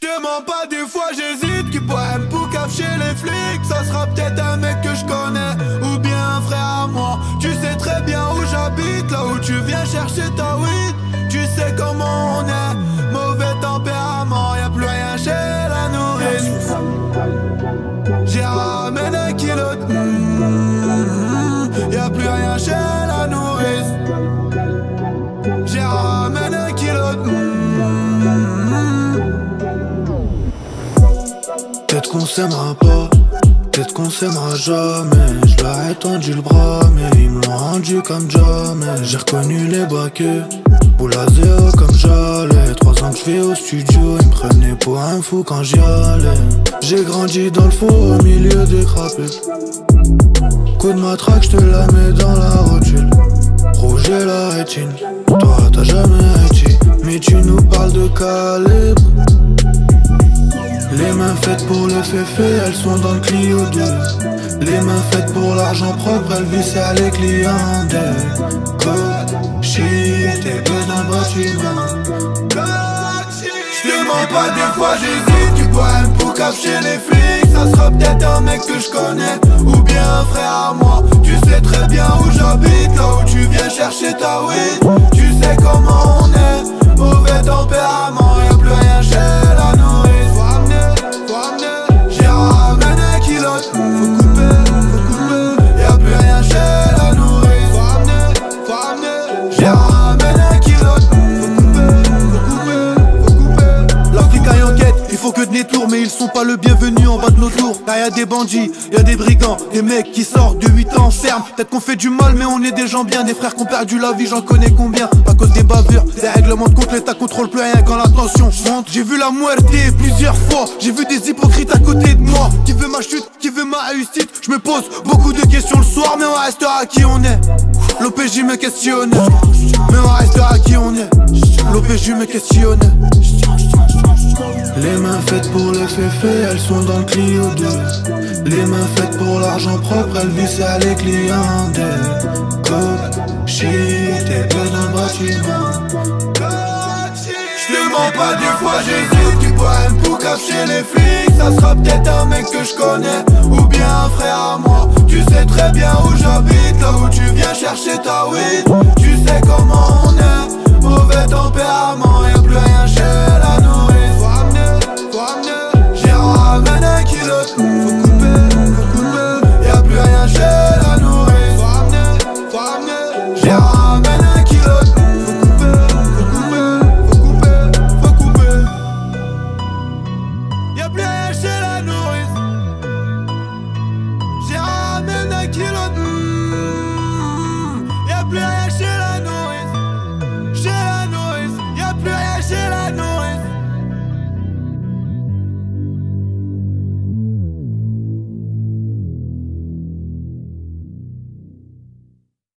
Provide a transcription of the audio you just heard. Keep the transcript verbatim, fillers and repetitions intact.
J'te mens pas, des fois j'hésite. Qui pourrait me poucave chez les flics? Ça sera peut-être un mec que je connais, ou bien un frère à moi. Tu sais très bien où j'habite, là où tu viens chercher ta weed. Tu sais comment on est, mauvais tempérament. Y'a plus rien chez la nourrice. J'ai ramené un kilo de mmh, y'a plus rien chez la nourrice. J'ai ramené un kilo de mmh. Peut-être qu'on s'aimera pas, peut-être qu'on s'aimera jamais. Je leur ai tendu le bras mais ils me l'ont rendu comme jamais. J'ai reconnu les baquets, boule à zéro comme j'allais. Trois ans que je vais au studio, ils me prenaient pour un fou quand j'y allais. J'ai grandi dans le faux au milieu des crapules. Coup de matraque, j'te la mets dans la rotule. Rouge et la rétine, toi t'as jamais été. Mais tu nous parles de calibre. Les mains faites pour le féfé, elles sont dans le Clio deux. Les mains faites pour l'argent propre, elles vissent à les clients de Coach, t'es peu dans le bâtiment. J'te mens pas, des fois j'hésite. Tu pourrais me poucave chez les flics. Ça sera peut-être un mec que je connais, ou bien un frère à moi. Tu sais très bien où j'habite, là où tu viens chercher ta weed. Tu sais comment on est, mauvais tempérament. Y'a plus rien chez la nourrice. Faut amener, faut amener. J'ai ramené un kilo, faut couper, faut couper. Y'a plus rien chez la nourrice. Faut amener, faut amener. J'ai ramené un kilo, faut couper, faut couper, faut couper. L'Afrique en quête, il faut que de tours, mais ils sont pas le bienvenu en bas de nos tours. Là y'a des bandits, y'a des brigands, des mecs qui sortent de huit ans en ferme. Peut-être qu'on fait du mal mais on est des gens bien. Des frères qui ont perdu la vie, j'en connais combien. À cause des bavures, des règlements de compte, l'État contrôle plus rien quand la tension monte. J'ai vu la muerte plusieurs fois, j'ai vu des hypocrites à côté de moi. Qui veut ma chute, qui veut ma réussite? Je me pose beaucoup de questions le soir, mais on restera qui on est. L'O P J me questionne, mais on restera qui on est. L'O P J me questionne. Les mains faites pour le féfé, elles sont dans le Clio deux. Les mains faites pour l'argent propre, elles vissent à les clients de Coach, t'es peu dans le bâtiment. J'te mens pas, des fois j'hésite. Tu pourrais me poucave chez les flics. Ça sera peut-être un mec que je connais, ou bien un frère à moi. Tu sais très bien où j'habite, là où tu viens chercher ta weed. Tu sais comment